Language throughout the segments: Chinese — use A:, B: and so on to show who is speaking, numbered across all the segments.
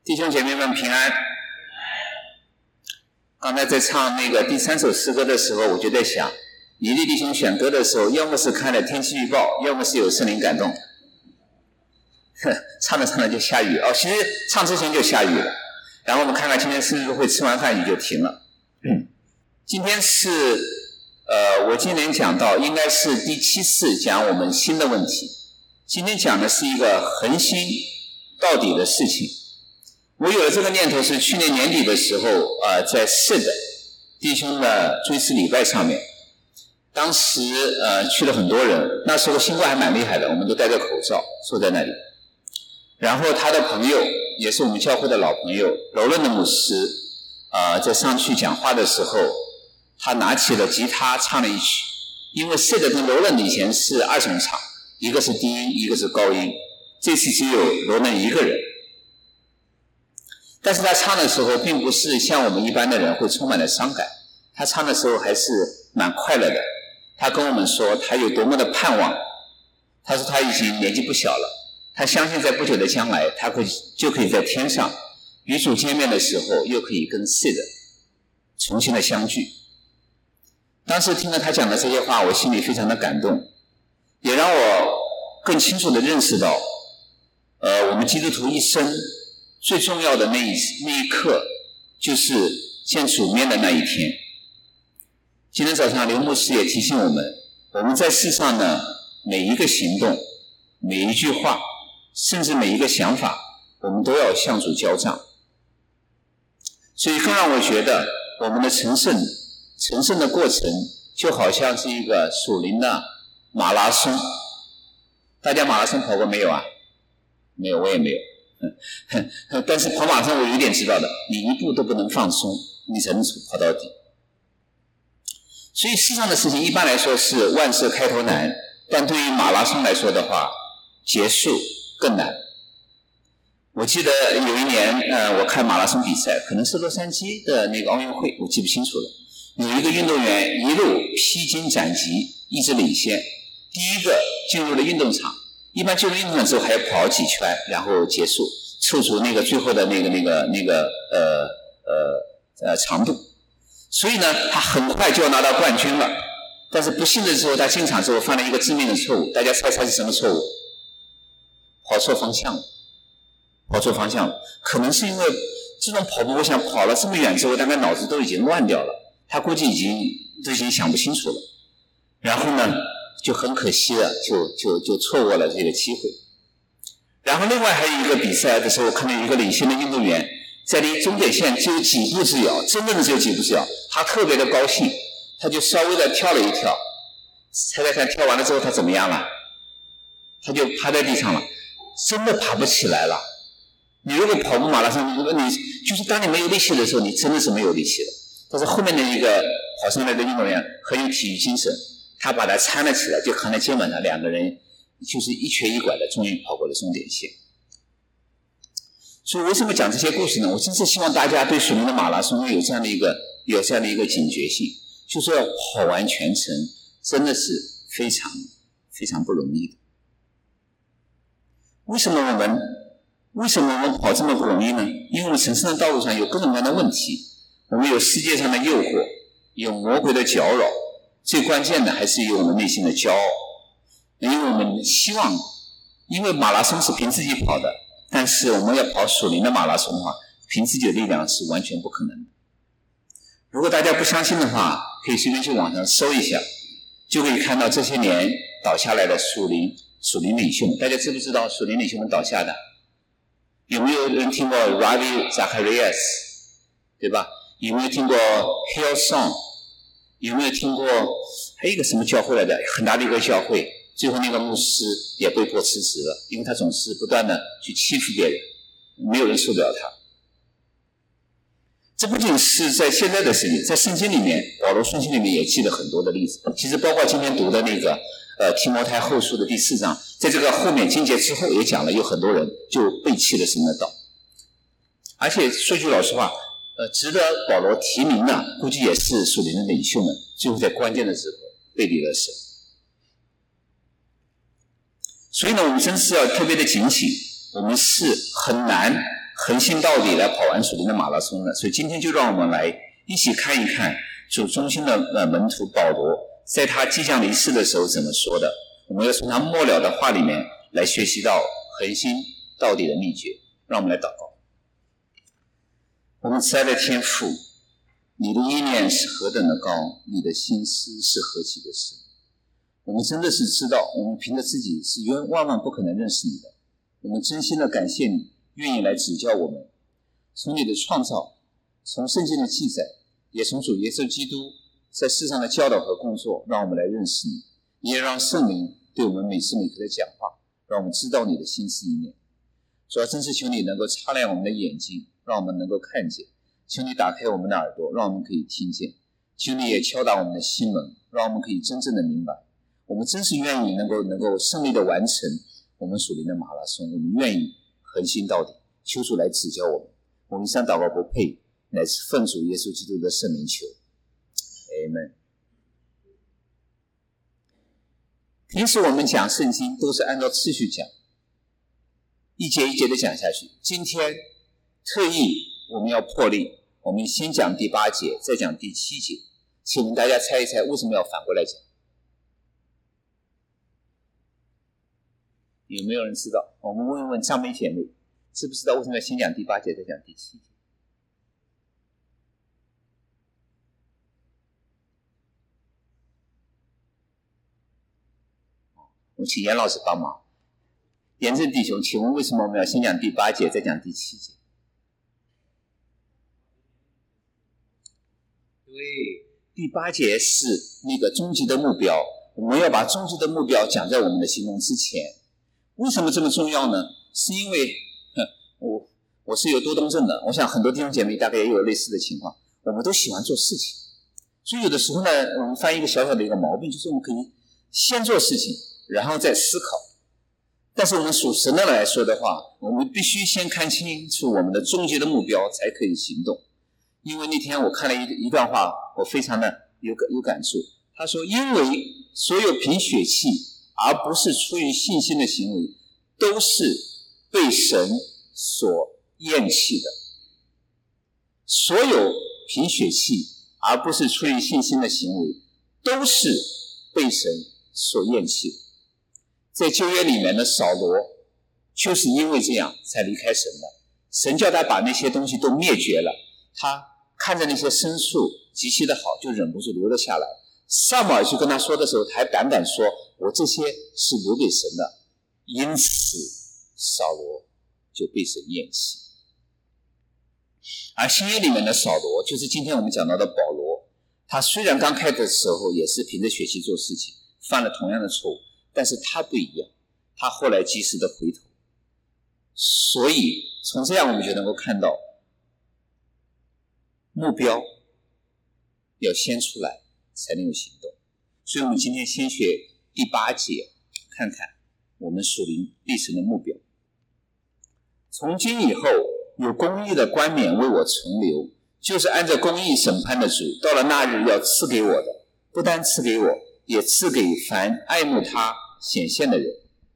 A: 弟兄姐妹们平安。刚才在唱那个第3首诗歌的时候，我就在想，李弟兄选歌的时候，要么是看了天气预报，要么是有圣灵感动。唱着唱着就下雨哦，其实唱之前就下雨了。然后我们看看今天圣日会吃完饭雨就停了。今天是我今年讲到应该是第7次讲我们新的问题。今天讲的是一个恒心到底的事情。我有了这个念头是去年年底的时候在SID弟兄的追思礼拜上面，当时去了很多人，那时候新冠还蛮厉害的，我们都戴着口罩坐在那里。然后他的朋友也是我们教会的老朋友柔伦的牧师在上去讲话的时候，他拿起了吉他唱了一曲，因为SID跟柔伦以前是2重唱，一个是低音一个是高音，这次只有柔伦一个人。但是他唱的时候并不是像我们一般的人会充满了伤感，他唱的时候还是蛮快乐的。他跟我们说他有多么的盼望，他说他已经年纪不小了，他相信在不久的将来他就可以在天上与主见面的时候又可以跟SID重新的相聚。当时听了他讲的这些话，我心里非常的感动，也让我更清楚的认识到我们基督徒一生最重要的那一刻就是见主面的那一天。今天早上刘牧师也提醒我们在世上呢，每一个行动，每一句话，甚至每一个想法，我们都要向主交账。所以更让我觉得我们的成圣的过程就好像是一个属灵的马拉松。大家马拉松跑过没有啊？没有，我也没有。但是跑马拉松我有点知道的，你一步都不能放松，你才能跑到底。所以世上的事情一般来说是万事开头难，但对于马拉松来说的话，结束更难。我记得有一年我看马拉松比赛，可能是洛杉矶的那个奥运会，我记不清楚了。有一个运动员一路披荆斩棘，一直领先，第一个进入了运动场。一般进入运动场之后还要跑几圈，然后结束，凑足那个最后的长度。所以呢，他很快就要拿到冠军了。但是不幸的时候，他进场之后犯了一个致命的错误。大家猜猜是什么错误？跑错方向了。可能是因为这种跑步，我想跑了这么远之后，大概脑子都已经乱掉了，他估计都已经想不清楚了。然后呢，就很可惜了，就错过了这个机会。然后另外还有一个比赛的时候，我看到一个领先的运动员在离终点线只有几步之遥，真正的只有几步之遥，他特别的高兴，他就稍微的跳了一跳。猜猜看跳完了之后他怎么样了？他就趴在地上了，真的爬不起来了。你如果跑步马拉松，如果你就是当你没有力气的时候，你真的是没有力气的。但是后面的一个跑上来的运动员很有体育精神，他把他搀了起来，就扛在肩膀上，两个人就是一瘸一拐的终于跑过了终点线。所以为什么讲这些故事呢？我真是希望大家对属灵的马拉松有这样的一个警觉性，就是要跑完全程，真的是非常非常不容易的。为什么我们跑这么不容易呢？因为我们成圣的道路上有各种各样的问题，我们有世界上的诱惑，有魔鬼的搅扰，最关键的还是有我们内心的骄傲。因为我们希望，因为马拉松是凭自己跑的，但是我们要跑属灵的马拉松的话，凭自己的力量是完全不可能的。如果大家不相信的话，可以随便去网上搜一下，就可以看到这些年倒下来的属灵领袖们。大家知不知道属灵领袖们倒下的？有没有人听过 Ravi Zacharias， 对吧？有没有听过 Hillsong？ 有没有听过还有一个什么教会来的，很大的一个教会，最后那个牧师也被迫辞职了，因为他总是不断的去欺负别人，没有人受得了他。这不仅是在现在的事情，在圣经里面，保罗书信里面也记了很多的例子。其实包括今天读的那个提摩太后书的第4章，在这个后面经节之后也讲了，有很多人就背弃了神的道。而且说句老实话，值得保罗提名的估计也是属灵的领袖们，最后在关键的时候背离了神。所以呢，我们真是要特别的警醒，我们是很恒心到底来跑完属灵的马拉松的。所以今天就让我们来一起看一看主中心的门徒保罗在他即将离世的时候怎么说的。我们要从他末了的话里面来学习到恒心到底的秘诀。让我们来祷告。我们慈爱的天父，你的意念是何等的高，你的心思是何其的深。我们真的是知道，我们凭着自己是万万不可能认识你的。我们真心的感谢你，愿意来指教我们。从你的创造，从圣经的记载，也从主耶稣基督在世上的教导和工作，让我们来认识你。你也让圣灵对我们每时每刻的讲话，让我们知道你的心思意念。主要真是求你能够擦亮我们的眼睛，让我们能够看见。求你打开我们的耳朵，让我们可以听见。求你也敲打我们的心门，让我们可以真正的明白。我们真是愿意能够胜利的完成我们属灵的马拉松，我们愿意恒心到底。求主来指教我们。我们以上祷告不配，乃是奉主耶稣基督的圣名求。Amen。平时我们讲圣经都是按照次序讲，一节一节的讲下去。今天特意我们要破例，我们先讲第8节，再讲第7节。请问大家猜一猜为什么要反过来讲？有没有人知道？我们问一问张梅姐妹，知不知道为什么要先讲第8节再讲第7节？我请严老师帮忙。严正弟兄，请问为什么我们要先讲第8节再讲第7节？对，第8节是那个终极的目标，我们要把终极的目标讲在我们的心中之前。为什么这么重要呢？是因为我是有多动症的，我想很多弟兄姐妹大概也有类似的情况，我们都喜欢做事情。所以有的时候呢，我们发现一个小小的一个毛病，就是我们可以先做事情然后再思考。但是我们属神的来说的话，我们必须先看清楚我们的终极的目标才可以行动。因为那天我看了一段话，我非常的有感触。他说，因为所有凭血气而不是出于信心的行为，都是被神所厌弃的。所有凭血气而不是出于信心的行为，都是被神所厌弃的。在旧约里面的扫罗，就是因为这样才离开神的。神叫他把那些东西都灭绝了，他看着那些牲畜极其的好，就忍不住留了下来。撒母耳去跟他说的时候，他还胆敢说，我这些是留给神的。因此扫罗就被神厌弃。而新约里面的扫罗，就是今天我们讲到的保罗，他虽然刚开始的时候也是凭着血气做事情，犯了同样的错误，但是他不一样，他后来及时的回头。所以从这样我们就能够看到，目标要先出来才能有行动。所以我们今天先学第8节，看看我们属灵历程的目标。从今以后，有公义的冠冕为我存留，就是按照公义审判的主，到了那日要赐给我的，不单赐给我，也赐给凡爱慕他显现的人。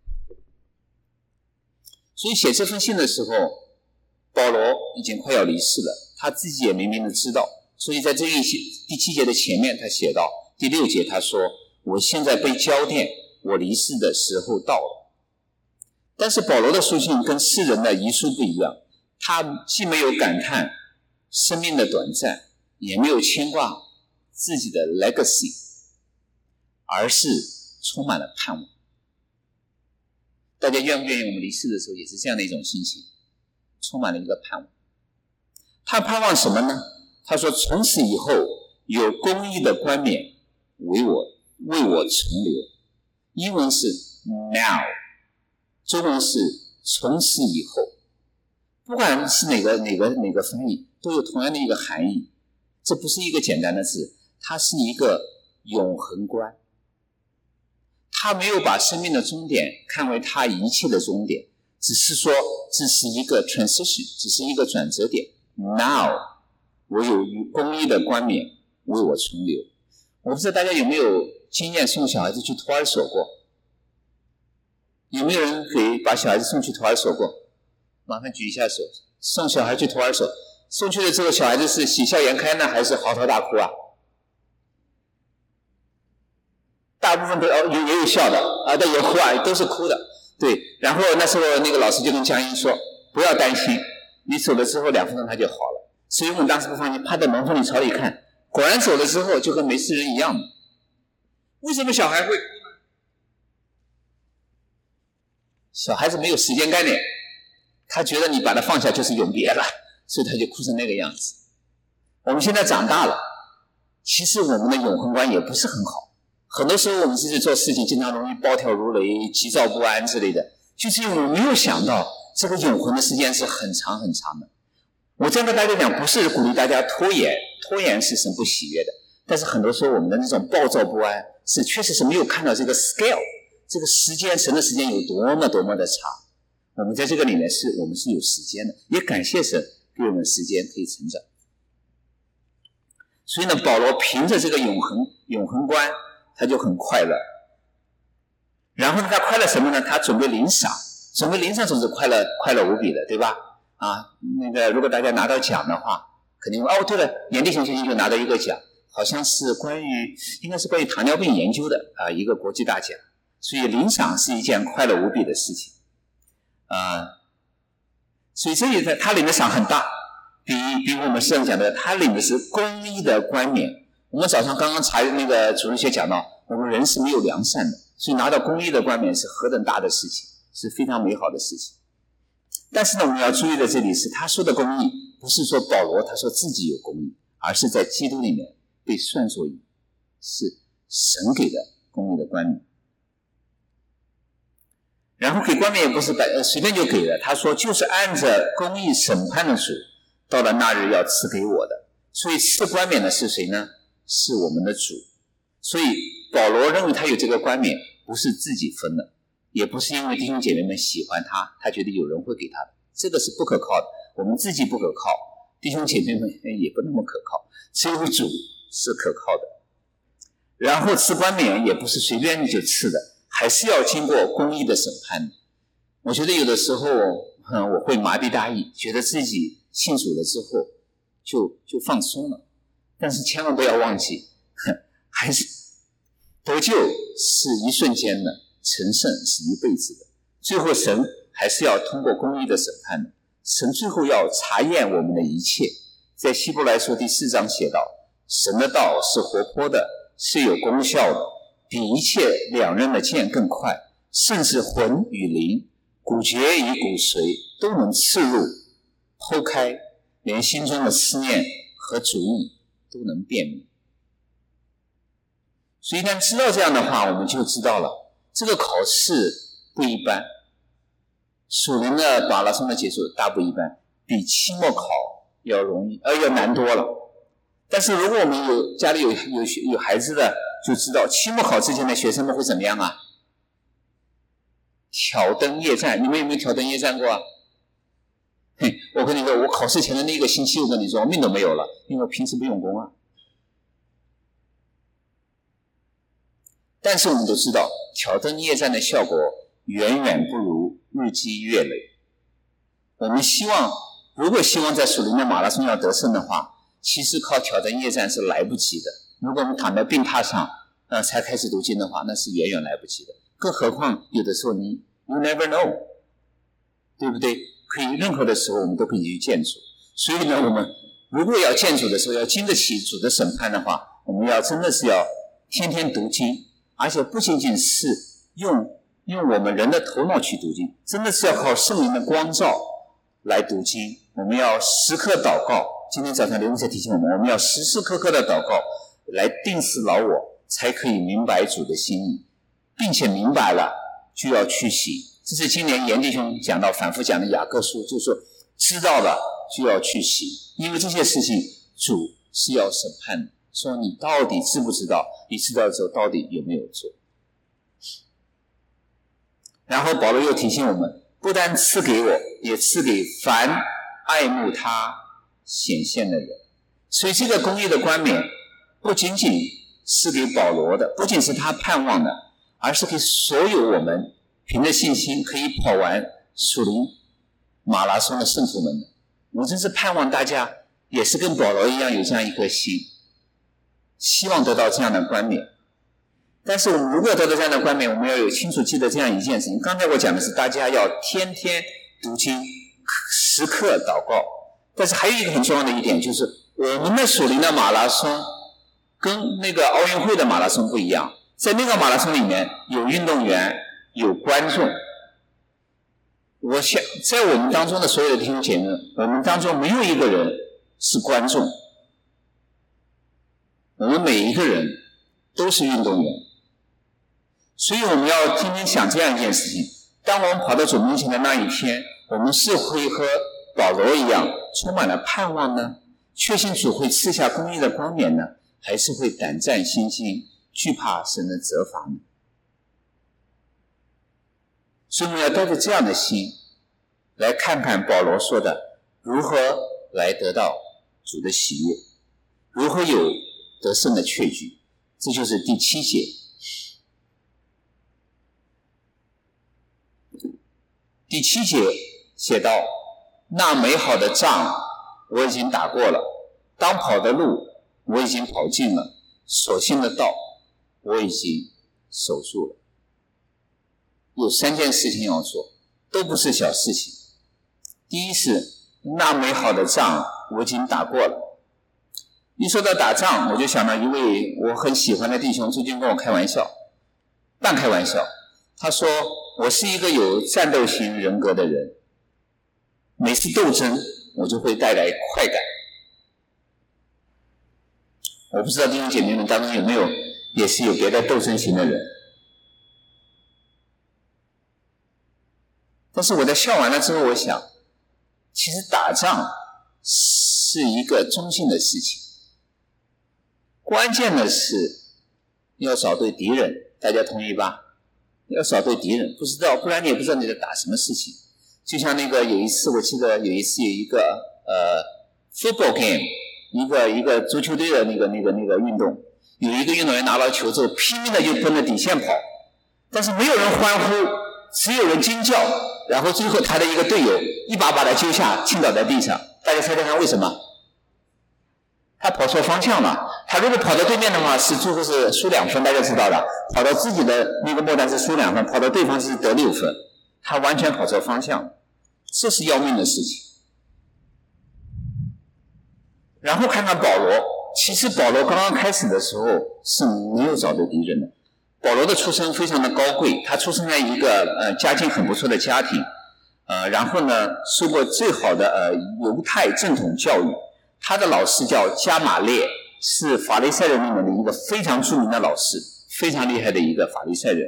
A: 所以写这封信的时候，保罗已经快要离世了，他自己也明明的知道。所以在这第7节的前面他写到，第6节他说，我现在被交奠，我离世的时候到了。但是保罗的书信跟世人的遗书不一样，他既没有感叹生命的短暂，也没有牵挂自己的 legacy， 而是充满了盼望。大家愿不愿意我们离世的时候也是这样的一种心情，充满了一个盼望。他盼望什么呢？他说，从此以后有公义的冠冕为我存留。英文是 now， 中文是从此以后。不管是哪个翻译，都有同样的一个含义。这不是一个简单的字，它是一个永恒观。他没有把生命的终点看为他一切的终点，只是说这是一个 transition， 只是一个转折点。Now， 我有公义的冠冕为我存留。我不知道大家有没有经验送小孩子去托儿所过？有没有人可以把小孩子送去托儿所过？麻烦举一下手。 送小孩去托儿所，送去的之后，小孩子是喜笑颜开呢，还是嚎啕大哭啊？大部分都也有笑的啊，但也哭啊，都是哭的。对，然后那时候那个老师就跟江英说，不要担心，你走了之后2分钟他就好了。所以我们当时不放心，趴在门缝里朝里看，果然走了之后就跟没事人一样的。为什么小孩会哭呢？小孩子没有时间概念，他觉得你把他放下就是永别了，所以他就哭成那个样子。我们现在长大了，其实我们的永恒观也不是很好，很多时候我们自己做事情经常容易暴跳如雷、急躁不安之类的，就是因为我们没有想到这个永恒的时间是很长很长的。我这样跟大家讲，不是鼓励大家拖延，拖延是神不喜悦的，但是很多时候我们的那种暴躁不安是确实是没有看到这个 scale， 这个时间，神的时间有多么多么的长。我们在这个里面我们是有时间的，也感谢神给我们时间可以成长。所以呢，保罗凭着这个永恒观，他就很快乐。然后呢，他快乐什么呢？他准备领赏，总是快乐无比的，对吧？那个如果大家拿到奖的话，肯定对了，炎帝兄最近就拿到一个奖，好像是应该是关于糖尿病研究的一个国际大奖。所以领赏是一件快乐无比的事情。所以这里他领的赏很大，比我们圣讲的，他领的是公义的冠冕。我们早上刚刚查那个主日学讲到，我们人是没有良善的，所以拿到公义的冠冕是何等大的事情，是非常美好的事情。但是呢，我们要注意的这里是他说的公义，不是说保罗他说自己有公义，而是在基督里面被算作义，是神给的公义的冠冕。然后给冠冕也不是随便就给了，他说就是按着公义审判的主，到了那日要赐给我的。所以赐冠冕的是谁呢？是我们的主。所以保罗认为他有这个冠冕不是自己分的，也不是因为弟兄姐妹们喜欢他觉得有人会给他的，这个是不可靠的。我们自己不可靠，弟兄姐妹们也不那么可靠，只有主是可靠的。然后赐冠冕也不是随便就赐的，还是要经过公义的审判。我觉得有的时候我会麻痹大意，觉得自己信主了之后就放松了，但是千万不要忘记，还是得救是一瞬间的，成圣是一辈子的，最后神还是要通过公义的审判的。神最后要查验我们的一切。在希伯来书第4章写道，神的道是活泼的，是有功效的，比一切两刃的剑更快，甚至魂与灵、骨节与骨髓都能刺入剖开，连心中的思念和主意都能辨明。所以一旦知道这样的话，我们就知道了这个考试不一般，属灵的马拉松的结束大不一般，比期末考要容易要难多了。但是如果我们家里有孩子的，就知道期末考之前的学生们会怎么样啊？挑灯夜战。你们有没有挑灯夜战过啊？我跟你说，我考试前的那个星期，我跟你说我命都没有了，因为我平时不用功啊。但是我们都知道挑灯夜战的效果远远不如日积月累。我们如果希望在属灵的马拉松要得胜的话，其实靠挑灯夜战是来不及的。如果我们躺在病榻上才开始读经的话，那是远远来不及的。更何况有的时候you never know， 对不对？可以任何的时候我们都可以去见主。所以呢，我们如果要见主的时候，要经得起主的审判的话，我们真的是要天天读经，而且不仅仅是用我们人的头脑去读经，真的是要靠圣灵的光照来读经。我们要时刻祷告，今天早上刘牧师提醒我们要时时刻刻的祷告，来定死老我，才可以明白主的心意，并且明白了就要去行。这是今年严弟兄讲到反复讲的雅各书，就是说知道了就要去行，因为这些事情主是要审判的，说你到底知不知道，你知道之后到底有没有做。然后保罗又提醒我们，不但赐给我，也赐给凡爱慕他显现的人。所以这个公义的冠冕不仅仅是给保罗的，不仅是他盼望的，而是给所有我们凭着信心可以跑完属灵马拉松的圣徒们的。 我真是盼望大家也是跟保罗一样有这样一颗心，希望得到这样的冠冕。但是我们如果得到这样的冠冕，我们要有清楚记得这样一件事情。刚才我讲的是大家要天天读经，时刻祷告。但是还有一个很重要的一点，就是我们的属灵的马拉松跟那个奥运会的马拉松不一样。在那个马拉松里面有运动员，有观众。我想在我们当中的所有的弟兄姐妹，我们当中没有一个人是观众，我们每一个人都是运动员。所以我们要天天想这样一件事情，当我们跑到主面前的那一天，我们是会和保罗一样充满了盼望呢，确信主会赐下公义的冠冕呢，还是会胆战心惊，惧怕神的责罚呢？所以我们要带着这样的心来看看保罗说的如何来得到主的喜悦，如何有得胜的确据。这就是第7节。第7节写道，那美好的仗我已经打过了，当跑的路我已经跑尽了，所信的道我已经守住了。有3件事情要做，都不是小事情。第一是那美好的仗我已经打过了。一说到打仗，我就想到一位我很喜欢的弟兄最近跟我开玩笑，半开玩笑，他说我是一个有战斗型人格的人，每次斗争我就会带来快感。我不知道弟兄姐妹们当中有没有也是有别的斗争型的人。但是我在笑完了之后，我想其实打仗是一个中性的事情，关键的是要找对敌人，大家同意吧？要找对敌人，不然你也不知道你在打什么事情。就像那个有一次，我记得有一个football game， 一个足球队的那个运动，有一个运动员拿到球之后拼命的就奔着底线跑，但是没有人欢呼，只有人惊叫，然后最后他的一个队友一把把他揪下，倾倒在地上。大家猜猜看为什么？他跑错方向了。他如果跑到对面的话，最后是输2分，大家知道的。跑到自己的那个末端是输2分，跑到对方是得6分。他完全跑错方向，这是要命的事情。然后看看保罗，其实保罗刚刚开始的时候是没有找对敌人的。保罗的出身非常的高贵，他出生在一个家境很不错的家庭，然后呢受过最好的犹太正统教育。他的老师叫加马列，是法利赛人里面的一个非常著名的老师，非常厉害的一个法利赛人。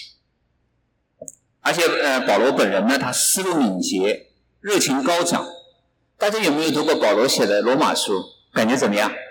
A: 而且保罗本人呢，他思路敏捷，热情高涨。大家有没有读过保罗写的罗马书？感觉怎么样？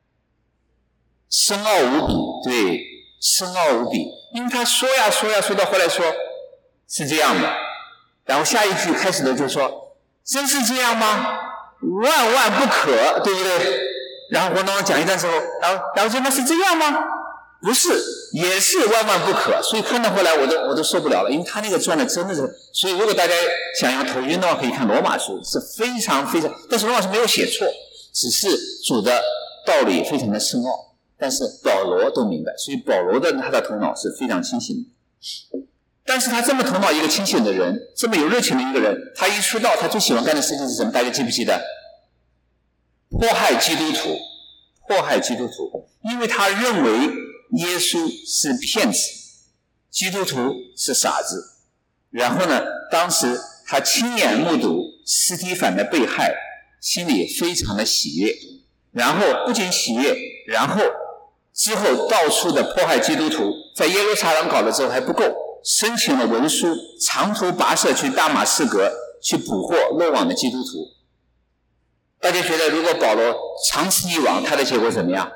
A: 深奥无比，对，深奥无比。因为他说呀说呀说到后来说是这样的，然后下一句开始的就说真是这样吗？万万不可，对不对？然后我讲一段之后，然后说那是这样吗？不是，也是万万不可。所以看到后来我都受不了了，因为他那个传的真的是，所以如果大家想要头晕的话，可以看罗马书，是非常非常，但是罗马书没有写错，只是主的道理非常的深奥，但是保罗都明白，所以保罗他的头脑是非常清醒的。但是他这么头脑一个清醒的人，这么有热情的一个人，他一出道他最喜欢干的事情是什么？大家记不记得？迫害基督徒，迫害基督徒，因为他认为耶稣是骗子，基督徒是傻子。然后呢，当时他亲眼目睹司提反的被害，心里非常的喜悦。然后不仅喜悦，然后之后到处的迫害基督徒，在耶路撒冷搞了之后还不够，申请了文书，长途跋涉去大马士革去捕获漏网的基督徒。大家觉得如果保罗长此以往，他的结果怎么样？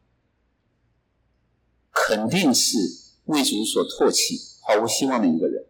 A: 肯定是为主所唾弃，毫无希望的一个人。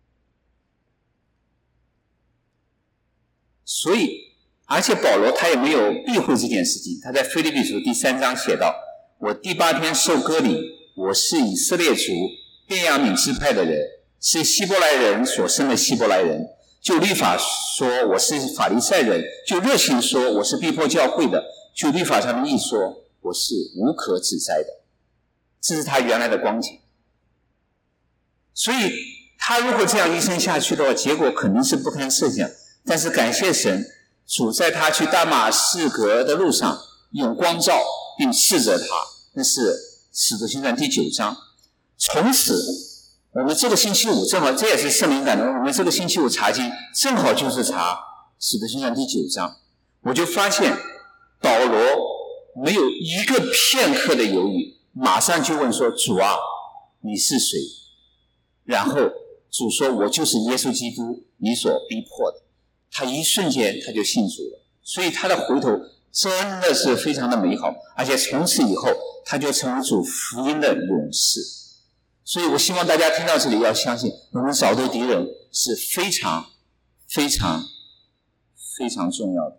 A: 所以而且保罗他也没有避讳这件事情，他在腓立比书第3章写道，我第8天受割礼，我是以色列族便雅悯支派的人，是希伯来人所生的希伯来人， 就律法说我是法利赛人，就热心说我是逼迫教会的，就律法上的义说我是无可指摘的。这是他原来的光景。所以他如果这样一生下去的话，结果肯定是不堪设想。但是感谢神，主在他去大马士革的路上用光照并斥责他，那是使徒行传第9章。从此我们这个星期五正好，这也是圣灵感动，我们这个星期五查经正好就是查使徒行传第9章，我就发现保罗没有一个片刻的犹豫，马上就问说，主啊，你是谁？然后主说，我就是耶稣基督，你所逼迫的。他一瞬间他就信主了，所以他的回头真的是非常的美好，而且从此以后他就成为主福音的勇士。所以我希望大家听到这里要相信，我们找对敌人是非常非常非常重要的。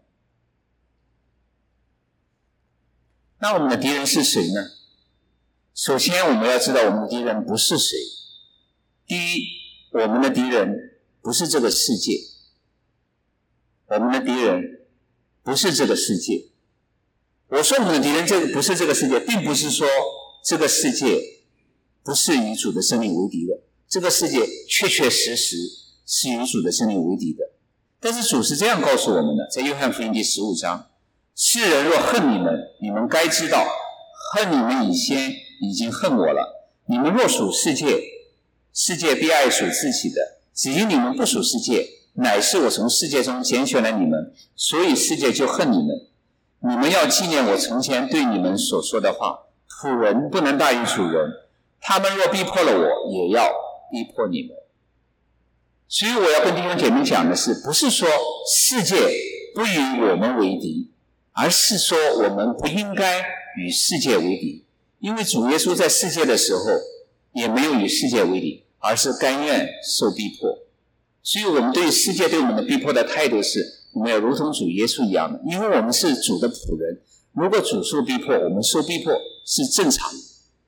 A: 那我们的敌人是谁呢？首先我们要知道我们的敌人不是谁。第一，我们的敌人不是这个世界，我们的敌人不是这个世界。我说我们的敌人不是这个世界，并不是说这个世界不是与主的生命为敌的，这个世界确确实实是与主的生命为敌的。但是主是这样告诉我们的，在约翰福音第15章，世人若恨你们，你们该知道，恨你们以先已经恨我了。你们若属世界，世界必爱属自己的，只因你们不属世界，乃是我从世界中拣选了你们，所以世界就恨你们。你们要纪念我从前对你们所说的话，仆人不能大于主人，他们若逼迫了我，也要逼迫你们。所以我要跟弟兄姐妹讲的是，不是说世界不与我们为敌，而是说我们不应该与世界为敌。因为主耶稣在世界的时候也没有与世界为敌，而是甘愿受逼迫。所以我们对世界对我们的逼迫的态度是，我们要如同主耶稣一样的，因为我们是主的仆人。如果主受逼迫，我们受逼迫是正常的，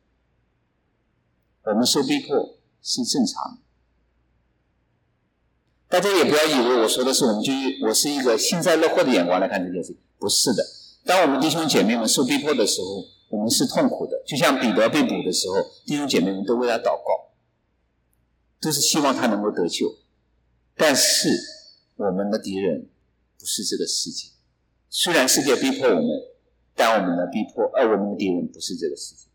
A: 我们受逼迫是正常的。大家也不要以为我说的是我是一个幸灾乐祸的眼光来看这件事，不是的。当我们弟兄姐妹们受逼迫的时候，我们是痛苦的，就像彼得被捕的时候，弟兄姐妹们都为他祷告，都是希望他能够得救。但是我们的敌人不是这个世界，虽然世界逼迫我们，但我们的敌人不是这个世界。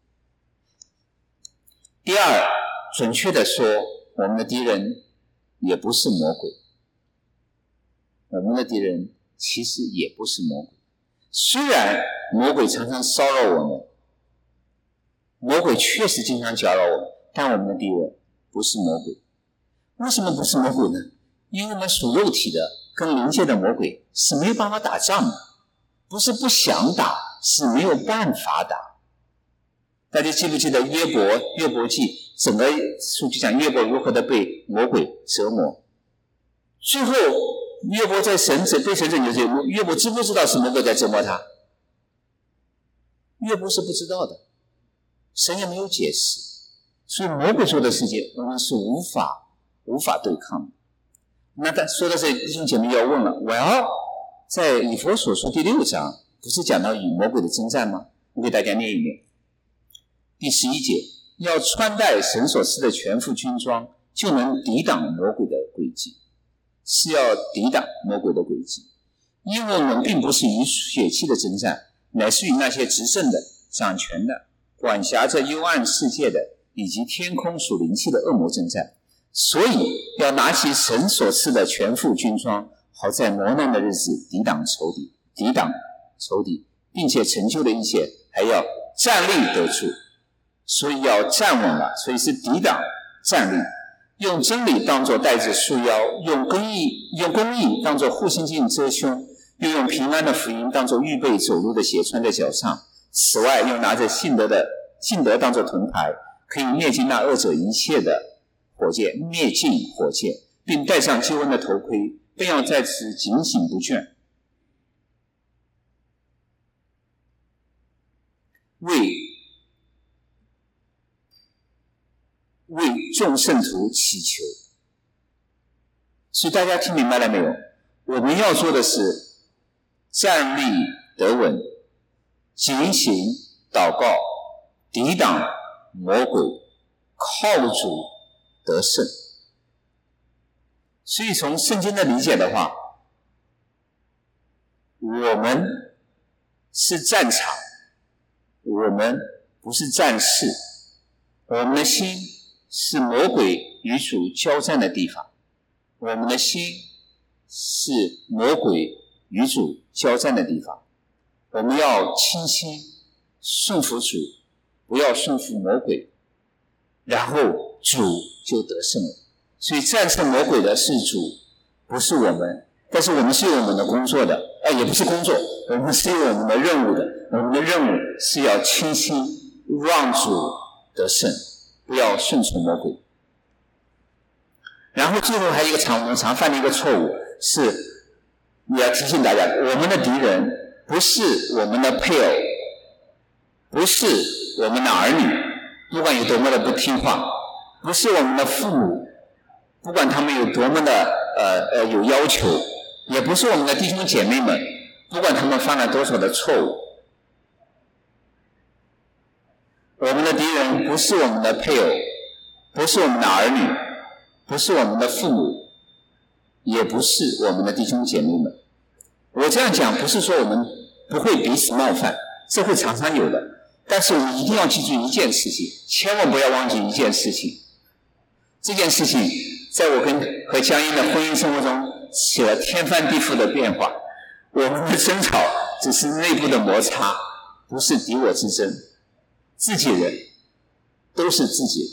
A: 第二，准确的说，我们的敌人也不是魔鬼，我们的敌人其实也不是魔鬼。虽然魔鬼常常骚扰我们，魔鬼确实经常搅扰我们，但我们的敌人不是魔鬼。为什么不是魔鬼呢？因为我们属肉体的跟灵界的魔鬼是没有办法打仗的，不是不想打，是没有办法打。大家记不记得约伯记整个书就讲约伯如何的被魔鬼折磨，最后约伯被神拯救，约伯知不知道是魔鬼在折磨他？约伯是不知道的，神也没有解释。所以魔鬼做的事情我们是无法对抗的。那他说到这里，弟兄姐妹要问了，在以弗所书第6章不是讲到与魔鬼的征战吗？我给大家念一念。第11节，要穿戴神所赐的全副军装，就能抵挡魔鬼的诡计。是要抵挡魔鬼的诡计，因为我们并不是与血气的征战，乃是与那些执政的、掌权的、管辖着幽暗世界的，以及天空属灵气的恶魔征战。所以要拿起神所赐的全副军装，好在磨难的日子抵挡仇敌，并且成就的一切，还要站立得住。所以要站稳了，所以是抵挡站立。用真理当作带子束腰，用公义当作护心镜遮胸，又用平安的福音当作预备走路的鞋穿在脚上。此外，又拿着信德当作盾牌，可以灭尽那恶者一切的火箭，并戴上救恩的头盔，并要在此警醒不倦，为众圣徒祈求。 所以大家听明白了没有？我们要做的是站立得稳，警醒祷告，抵挡魔鬼，靠主得胜。所以从圣经的理解的话，我们是战场，我们不是战士，我们的心是魔鬼与主交战的地方，我们的心是魔鬼与主交战的地方。我们要倾心顺服主，不要顺服魔鬼，然后主就得胜了。所以战胜魔鬼的是主，不是我们。但是我们是有我们的工作的，也不是工作，我们是有我们的任务的。我们的任务是要倾心让主得胜，不要顺从魔鬼。然后最后还有一个我们常犯的一个错误是，也要提醒大家，我们的敌人不是我们的配偶，不是我们的儿女，不管有多么的不听话，不是我们的父母，不管他们有多么的有要求，也不是我们的弟兄姐妹们，不管他们犯了多少的错误。我们的敌人不是我们的配偶，不是我们的儿女，不是我们的父母，也不是我们的弟兄姐妹们。我这样讲不是说我们不会彼此冒犯，这会常常有的，但是我们一定要记住一件事情，千万不要忘记一件事情。这件事情在我和江英的婚姻生活中起了天翻地覆的变化。我们的争吵只是内部的摩擦，不是敌我之争。自己人都是自己人。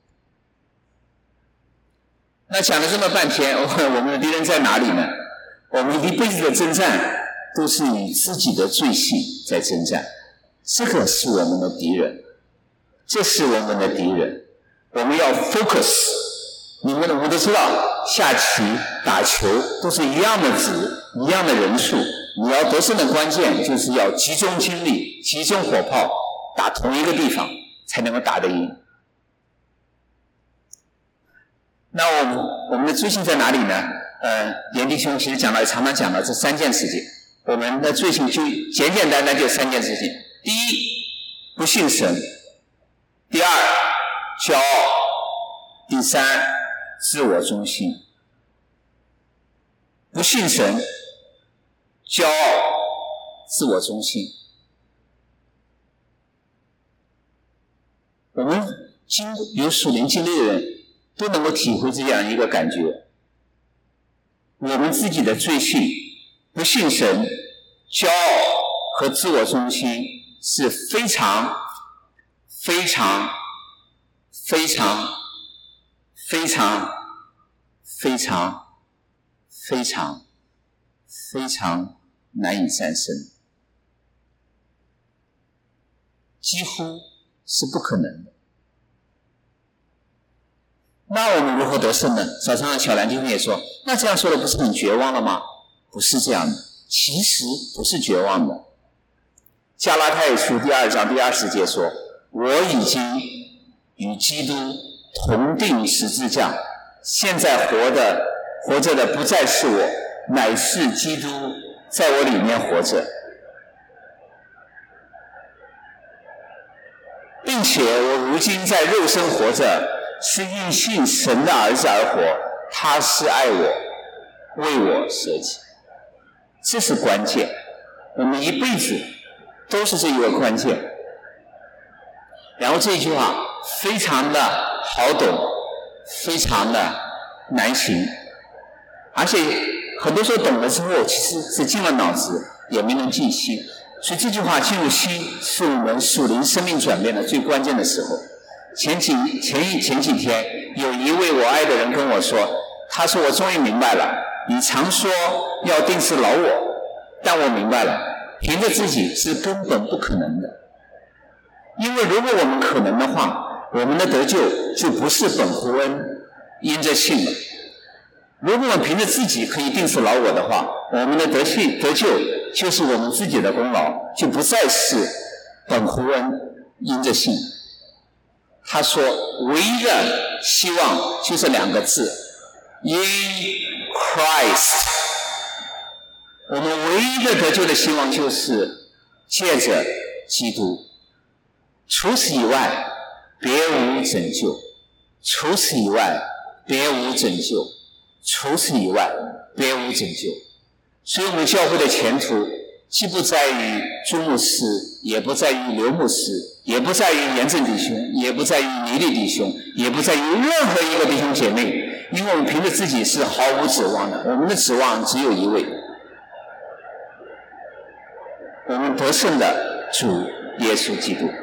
A: 那讲了这么半天，我们的敌人在哪里呢？我们一辈子的征战都是与自己的罪性在征战，这个是我们的敌人，这是我们的敌人。我们要 focus。我们都知道，下棋打球都是一样的子，一样的人数。你要得胜的关键就是要集中精力，集中火炮，打同一个地方，才能够打得赢。那我们的罪性在哪里呢？严弟兄其实常常讲到这三件事情。我们的罪性就简简单单就三件事情：第一，不信神；第二，骄傲；第三，自我中心。不信神、骄傲、自我中心。我们有属灵经历的人都能够体会这样一个感觉。我们自己的罪性、不信神、骄傲和自我中心是非常非常非常非常非常非常非常难以战胜，几乎是不可能的。那我们如何得胜呢？早上小兰今天也说，那这样说的不是很绝望了吗？不是这样的，其实不是绝望的。加拉太书第2章第20节说，我已经与基督同定十字架，现在活着的不再是我，乃是基督在我里面活着，并且我如今在肉身活着，是因信神的儿子而活，他是爱我，为我舍己。这是关键，我们一辈子都是这一个关键。然后这句话非常的好懂，非常的难行，而且很多时候懂了之后，其实是进了脑子，也没能进心。所以这句话进入心，是我们属灵生命转变的最关键的时候。前几天，有一位我爱的人跟我说，他说我终于明白了，你常说要定时劳我，但我明白了，凭着自己是根本不可能的。因为如果我们可能的话，我们的得救就不是本乎恩，因着信了。如果我们凭着自己可以定时劳我的话，我们的得救就是我们自己的功劳，就不再是本乎恩，因着信。他说唯一的希望就是2个字，因 Christ。我们唯一的得救的希望就是借着基督，除此以外别无拯救，除此以外别无拯救，除此以外别无拯救。所以我们教会的前途既不在于朱牧师，也不在于刘牧师，也不在于严正弟兄，也不在于尼利弟兄，也不在于任何一个弟兄姐妹，因为我们凭着自己是毫无指望的，我们的指望只有一位，我们得胜的主耶稣基督。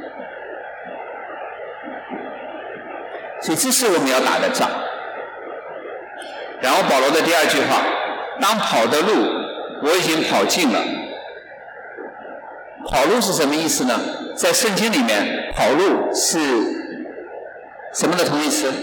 A: 所以这是我们要打的仗。然后保罗的第二句话，当跑的路我已经跑尽了。跑路是什么意思呢？在圣经里面，跑路是什么的同义词？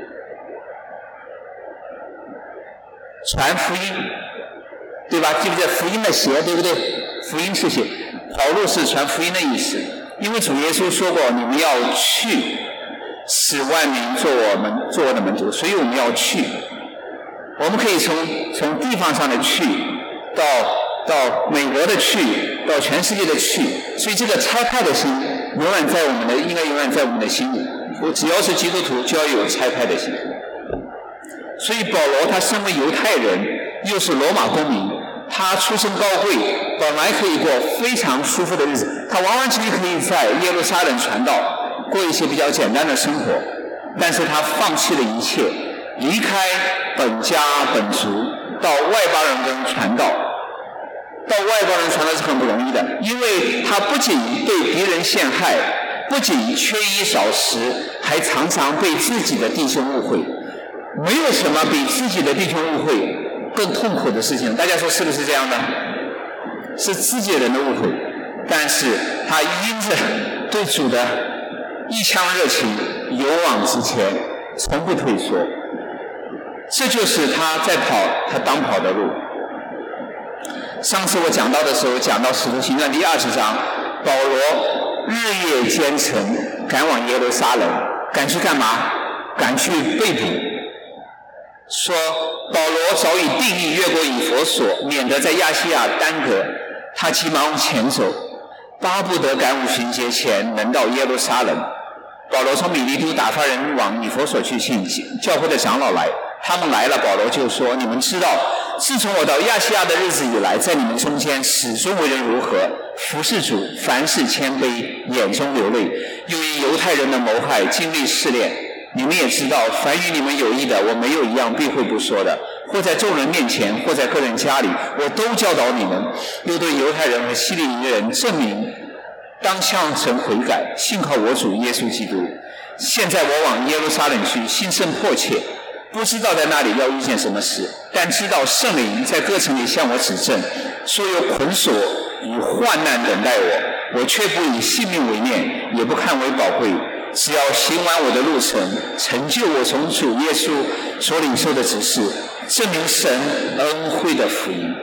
A: 传福音，对吧？记不记得福音的鞋，对不对？福音是鞋，跑路是传福音的意思。因为主耶稣说过，你们要去，使万民做我的门徒，所以我们要去。我们可以从地方上的去到美国的去，到全世界的去，所以这个差派的心应该永远在我们的心里。只要是基督徒，就要有差派的心。所以保罗他身为犹太人，又是罗马公民，他出身高贵，本来可以过非常舒服的日子，他完完全全可以在耶路撒冷传道，过一些比较简单的生活，但是他放弃了一切，离开本家本族，到外邦人中传道。到外邦人传道是很不容易的，因为他不仅被敌人陷害，不仅缺衣少食，还常常被自己的弟兄误会。没有什么比自己的弟兄误会更痛苦的事情，大家说是不是这样的？是自己人的误会，但是他因着对主的一腔热情，勇往直前，从不退缩。这就是他在他当跑的路。上次我讲到的时候，讲到使徒行传第20章，保罗日夜兼程赶往耶路撒冷，赶去干嘛？赶去被捕。说保罗早已定义越过以弗所，免得在亚细亚耽搁，他急忙前走，巴不得赶5旬节前能到耶路撒冷。保罗从米利都打发人往以弗所去信教会的长老来，他们来了，保罗就说：你们知道，自从我到亚细亚的日子以来，在你们中间始终为人如何，服事主，凡事谦卑，眼中流泪，又因犹太人的谋害经历试炼。你们也知道，凡与你们有益的，我没有一样避讳不说的，或在众人面前，或在个人家里，我都教导你们，又对犹太人和希利尼人证明当向神悔改，信靠我主耶稣基督。现在我往耶路撒冷去，心甚迫切，不知道在那里要遇见什么事，但知道圣灵在各城里向我指证，说有捆锁与患难等待我，我却不以性命为念，也不看为宝贵，只要行完我的路程，成就我从主耶稣所领受的指示，证明神恩惠的福音。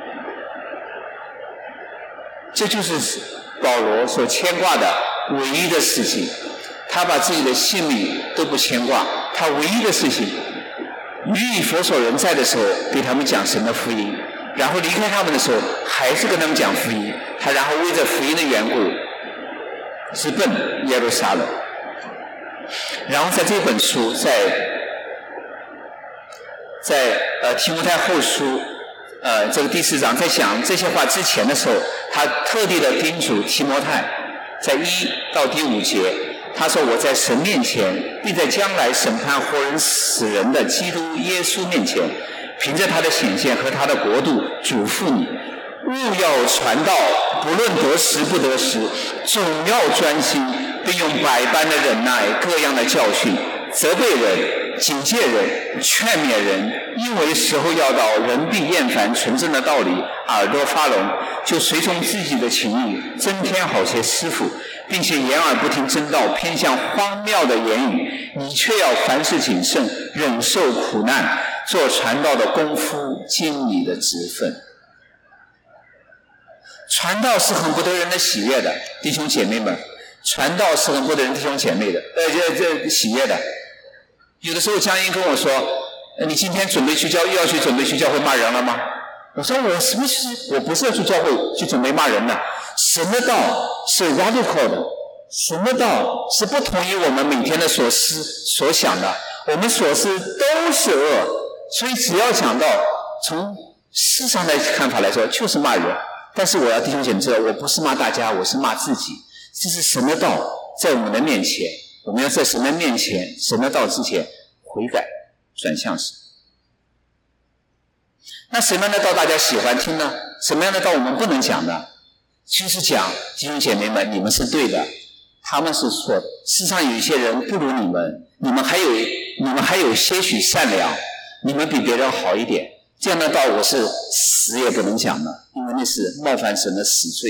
A: 这就是保罗所牵挂的唯一的事情，他把自己的性命都不牵挂，他唯一的事情，与以弗所人在的时候给他们讲神的福音，然后离开他们的时候还是跟他们讲福音，他然后为着福音的缘故直奔耶路撒冷。然后在这本书在提摩太后书这个第4章在讲这些话之前的时候，他特地的叮嘱提摩太，在1到第5节，他说：我在神面前，并在将来审判活人死人的基督耶稣面前，凭着他的显现和他的国度，嘱咐你，务要传道，不论得时不得时，总要专心，并用百般的忍耐，各样的教训，责备人，警戒人，劝勉人，因为时候要到，人必厌烦纯正的道理，耳朵发聋，就随从自己的情欲，增添好些师傅，并且掩耳不听真道，偏向荒谬的言语。你却要凡事谨慎，忍受苦难，做传道的功夫，尽你的职分。传道是很不得人的喜悦的，弟兄姐妹们，传道是很不得人弟兄姐妹的喜悦的。有的时候江英跟我说， 你今天准备去又要去准备去教会骂人了吗？我说我不是要去教会去准备骂人的。神的道是 radical 的，神的道是不同于我们每天的所思所想的，我们所思都是恶，所以只要讲到从世上的看法来说就是骂人。但是我要弟兄姐妹知道，我不是骂大家，我是骂自己。这是神的道在我们的面前，我们要在神的面前，神的道之前悔改转向神。那什么样的道大家喜欢听呢？什么样的道我们不能讲呢？就是讲弟兄姐妹们，你们是对的，他们是错的。世上有一些人不如你们，你们还有些许善良，你们比别人好一点。这样的道我是死也不能讲的，因为那是冒犯神的死罪。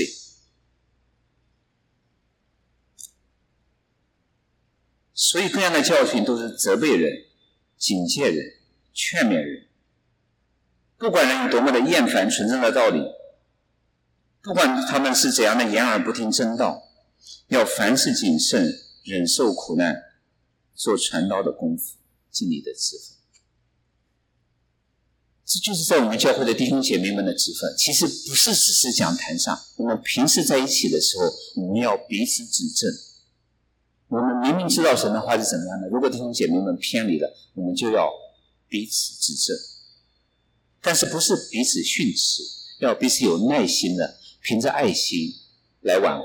A: 所以各样的教训都是责备人、警戒人、劝勉人。不管人有多么的厌烦纯正的道理，不管他们是怎样的言而不听真道，要凡事谨慎，忍受苦难，做传道的功夫，尽你的职分。这就是在我们教会的弟兄姐妹们的职分。其实不是只是讲坛上，我们平时在一起的时候，我们要彼此指正。我们明明知道神的话是怎么样的，如果弟兄姐妹们偏离了，我们就要彼此指正。但是不是彼此训斥，要彼此有耐心的凭着爱心来挽回。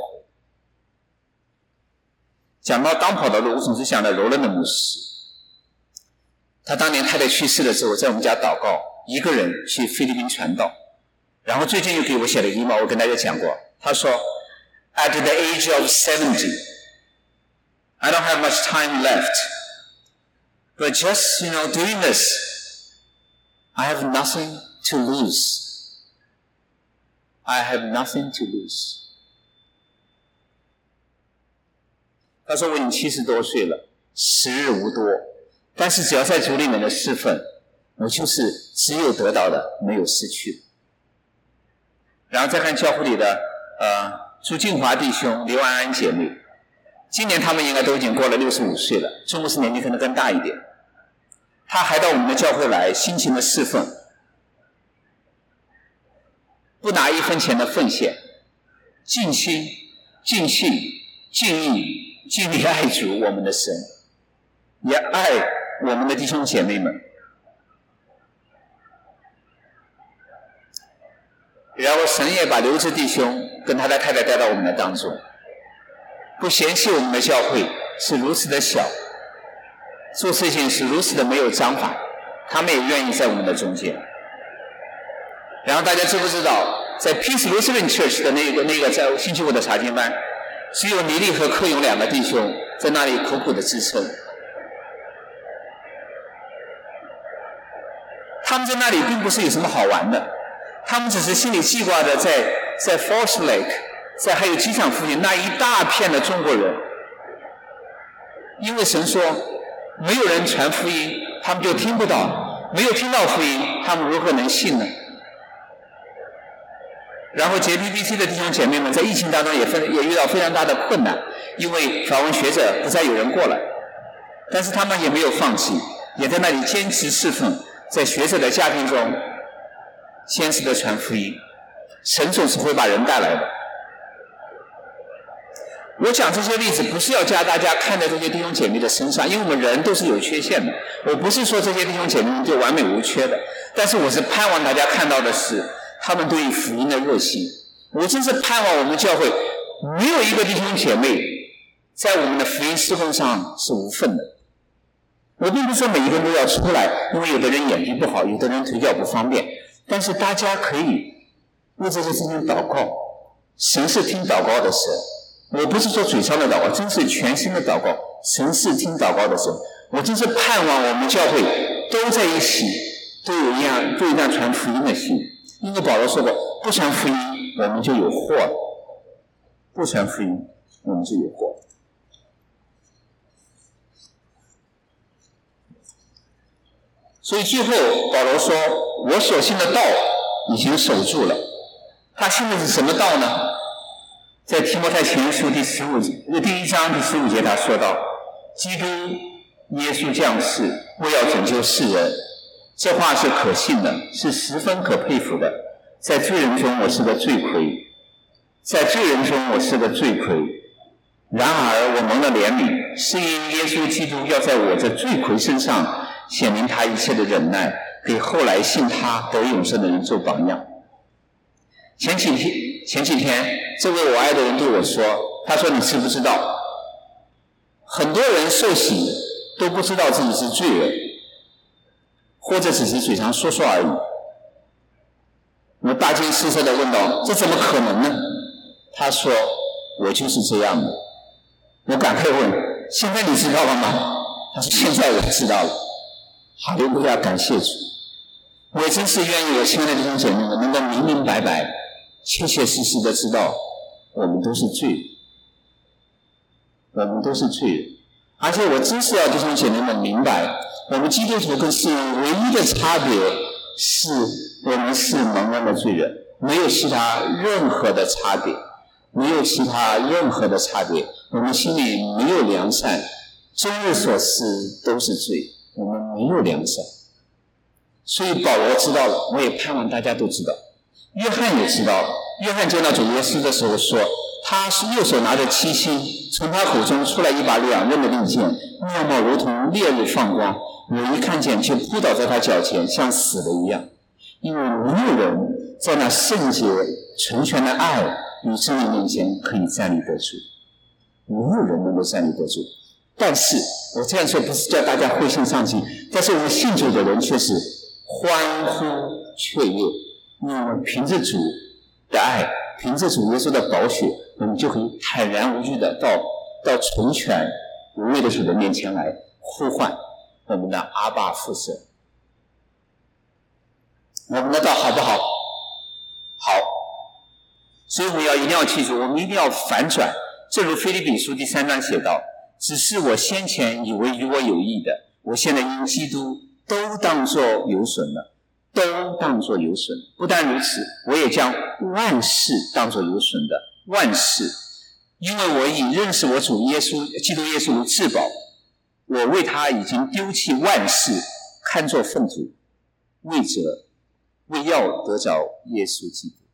A: 讲到当跑的路，我总是想到柔伦的牧师，他当年太太去世了之后，在我们家祷告，一个人去菲律宾传道，然后最近又给我写了 email， 我跟大家讲过，他说 At the age of 70 I don't have much time left, but just, doing this, I have nothing to lose. I have nothing to lose. 他说我已经70多岁了，时日无多，但是只要在主里面的侍奉，我就是只有得到的，没有失去的。然后再看教会里的朱静华弟兄、刘安安姐妹，今年他们应该都已经过了65岁了，朱牧师年纪可能更大一点。他还到我们的教会来辛勤的侍奉，不拿1分钱的奉献，尽心尽性尽意尽力爱主我们的神，也爱我们的弟兄姐妹们。然后神也把刘志弟兄跟他的太太带到我们的当中，不嫌弃我们的教会是如此的小，做事情是如此的没有章法，他们也愿意在我们的中间。然后大家知不知道，在 Peace Lutheran Church 的那个在星期五的查经班，只有倪丽和柯勇2个弟兄在那里苦苦的支撑。他们在那里并不是有什么好玩的，他们只是心里记挂着在 Falls Lake， 在还有机场附近那一大片的中国人，因为神说没有人传福音，他们就听不到，没有听到福音，他们如何能信呢？然后 JPBC 的弟兄姐妹们在疫情当中也遇到非常大的困难，因为法文学者不再有人过来，但是他们也没有放弃，也在那里坚持侍奉，在学者的家庭中坚持的传福音。神总是会把人带来的。我讲这些例子不是要叫大家看在这些弟兄姐妹的身上，因为我们人都是有缺陷的，我不是说这些弟兄姐妹们就完美无缺的，但是我是盼望大家看到的是他们对于福音的热心。我真是盼望我们教会没有一个弟兄姐妹在我们的福音事工上是无份的。我并不是说每一个人都要出来，因为有的人眼睛不好，有的人腿脚不方便，但是大家可以为这些事情祷告。神是听祷告的神，我不是说嘴上的祷告，真是全心的祷告。神是听祷告的神，我真是盼望我们教会都在一起，都有一样传福音的心。因为保罗说过，不传福音我们就有祸了，不传福音我们就有祸。所以最后保罗说，我所信的道已经守住了。他信的是什么道呢？在提摩太前书第1章第15节他说到，基督耶稣降世为要拯救世人， 这话是可信的，是十分可佩服的。在罪人中我是个罪魁，在罪人中我是个罪魁。然而我蒙了怜悯，是因耶稣基督要在我这罪魁身上显明他一切的忍耐，给后来信他得永生的人做榜样。前几天这位我爱的人对我说，他说你知不知道，很多人受洗都不知道自己是罪人，或者只是嘴上说说而已。我大惊失色地问道，这怎么可能呢？他说，我就是这样的。我赶快问，现在你知道了吗？他说，现在我知道了。哈利路亚，感谢主。我也真是愿意我亲爱的弟兄姐妹们能够明明白白切切实实地知道我们都是罪人，我们都是罪人。而且我真是要弟兄姐妹们明白，我们基督徒跟世人唯一的差别是我们是蒙恩的罪人，没有其他任何的差别，没有其他任何的差别。我们心里没有良善，终日所思都是罪，我们没有良善。所以保罗知道了，我也盼望大家都知道。约翰也知道了，约翰见到主耶稣的时候说，他是右手拿着七星，从他口中出来一把两刃的利剑，面貌如同烈日放光，我一看见就扑倒在他脚前，像死了一样。因为没有人在那圣洁纯全的爱与真理面前可以站立得住，没有人能够站立得住。但是我这样说不是叫大家灰心丧气，但是我们信主的人却是欢呼雀跃，因为我们凭着主的爱，凭着主耶稣的宝血，我们就可以坦然无惧的到纯全无畏的主的面前来呼唤我们的阿爸父神。我们的道好不好？好。所以我们一定要记住，我们一定要反转。正如腓立比书第3章写道，只是我先前以为与我有益的，我现在因基督都当作有损了，都当作有损。不但如此，我也将万事当作有损的，万事，因为我以认识我主耶稣基督耶稣如至宝，我为他已经丢弃万事，看作粪土，为要得着耶稣基督。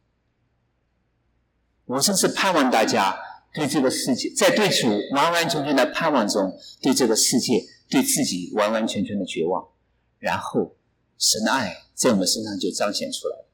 A: 我真是盼望大家对这个世界，在对主完完全全的盼望中，对这个世界，对自己完完全全的绝望，然后神的爱在我们身上就彰显出来了。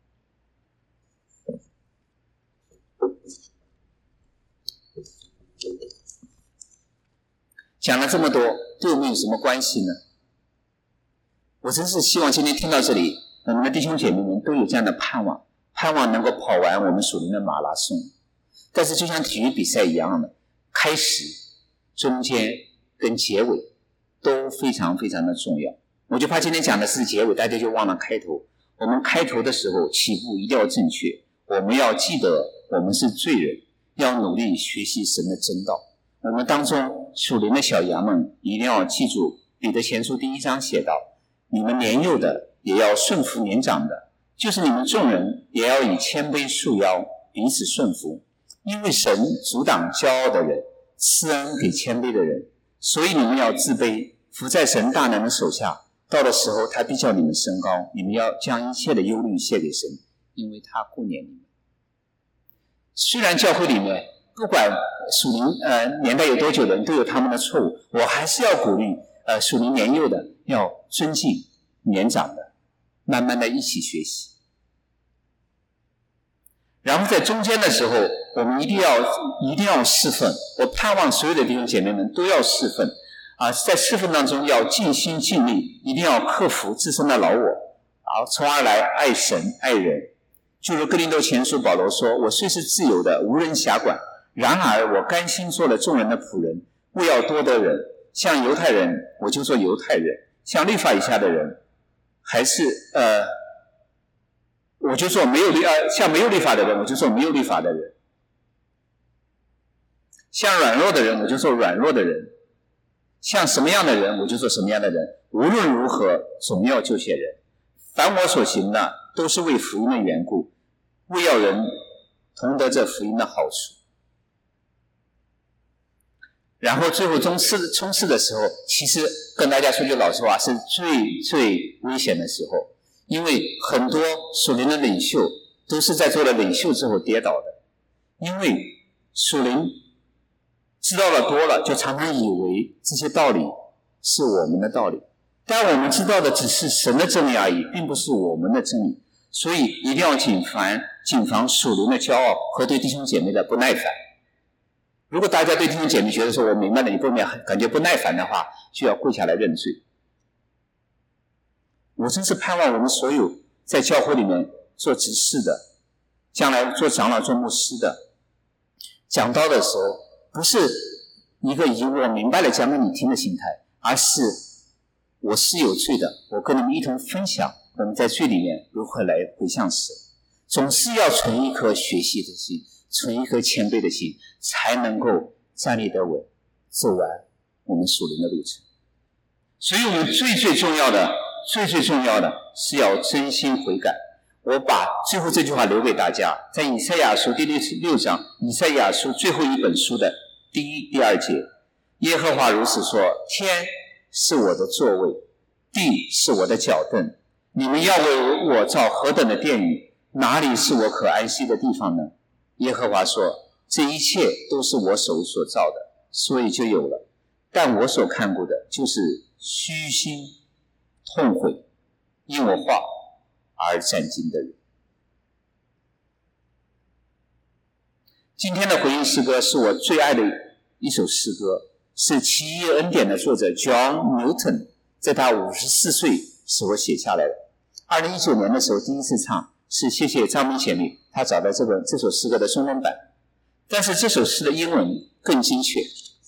A: 讲了这么多，对我们有什么关系呢？我真是希望今天听到这里，我们的弟兄姐妹们都有这样的盼望，盼望能够跑完我们属灵的马拉松。但是就像体育比赛一样的，开始、中间跟结尾都非常非常的重要。我就怕今天讲的是结尾，大家就忘了开头。我们开头的时候起步一定要正确，我们要记得我们是罪人，要努力学习神的真道。我们当中属灵的小羊们一定要记住彼得前书第1章写道，你们年幼的也要顺服年长的，就是你们众人也要以谦卑束腰，彼此顺服。因为神阻挡骄傲的人，赐恩给谦卑的人，所以你们要自卑，伏在神大能的手下，到的时候他必叫你们升高。你们要将一切的忧虑卸给神，因为他顾念你们。虽然教会里面不管属灵年代有多久的人都有他们的错误，我还是要鼓励属灵年幼的要尊敬年长的，慢慢的一起学习。然后在中间的时候，我们一定要侍奉。我盼望所有的弟兄姐妹们都要侍奉在侍奉当中要尽心尽力，一定要克服自身的老我，从而来爱神爱人。就如哥林多前书保罗说，我虽是自由的，无人辖管，然而我甘心做了众人的仆人，为要多得人。像犹太人我就做犹太人，像律法以下的人还是我就做像没有律法的人我就做没有律法的人，像软弱的人我就做软弱的人，像什么样的人我就做什么样的人。无论如何总要救些人，凡我所行的都是为福音的缘故，为要人同得这福音的好处。 然后最后冲刺的时候，其实跟大家说句老实话，是最危险的时候，因为很多属灵的领袖都是在做了领袖之后跌倒的。因为属灵知道了多了，就常常以为这些道理是我们的道理，但我们知道的只是神的真理而已，并不是我们的真理。所以一定要谨防属灵的骄傲和对弟兄姐妹的不耐烦。如果大家对弟兄姐妹觉得说我明白了，你不感觉不耐烦的话，就要跪下来认罪。我真是盼望我们所有在教会里面做执事的，将来做长老做牧师的，讲道的时候不是一个以我明白了讲给你听的心态，而是我是有罪的，我跟你们一同分享我们在罪里面如何来回向神。总是要存一颗学习的心，存一颗谦卑的心，才能够站立得稳，走完我们属灵的路程。所以我们最重要的是要真心悔改。我把最后这句话留给大家，在以赛亚书第6章，以赛亚书最后一本书的第1、第2节，耶和华如此说：天是我的座位，地是我的脚凳，你们要为我造何等的殿宇，哪里是我可安息的地方呢？耶和华说：这一切都是我手所造的，所以就有了。但我所看过的就是虚心痛悔，因我话而战惊的人。今天的回应诗歌是我最爱的一首诗歌，是奇异恩典的作者 John Newton 在他54岁时候写下来的。2019年的时候第一次唱，是谢谢张明姐妹，她找到这首诗歌的中文版。但是这首诗的英文更精确。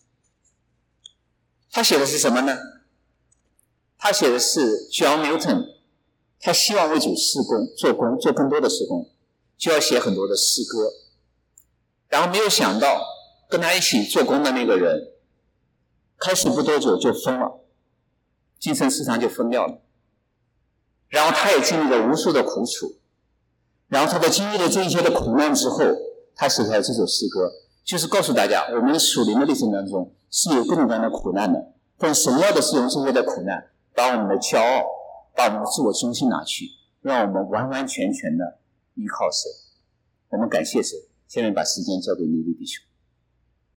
A: 他写的是什么呢？他写的是 John Newton， 他希望为主事工做更多的事工，就要写很多的诗歌。然后没有想到跟他一起做工的那个人开始不多久就疯了，精神失常就疯掉了。然后他也经历了无数的苦楚，然后他在经历了这一切的苦难之后，他写下了这首诗歌，就是告诉大家我们属灵的历程当中是有各种各样的苦难的，但神要的是用这些的苦难把我们的骄傲，把我们的自我中心拿去，让我们完完全全的依靠神。我们感谢神。下面把时间交给莉莉弟兄。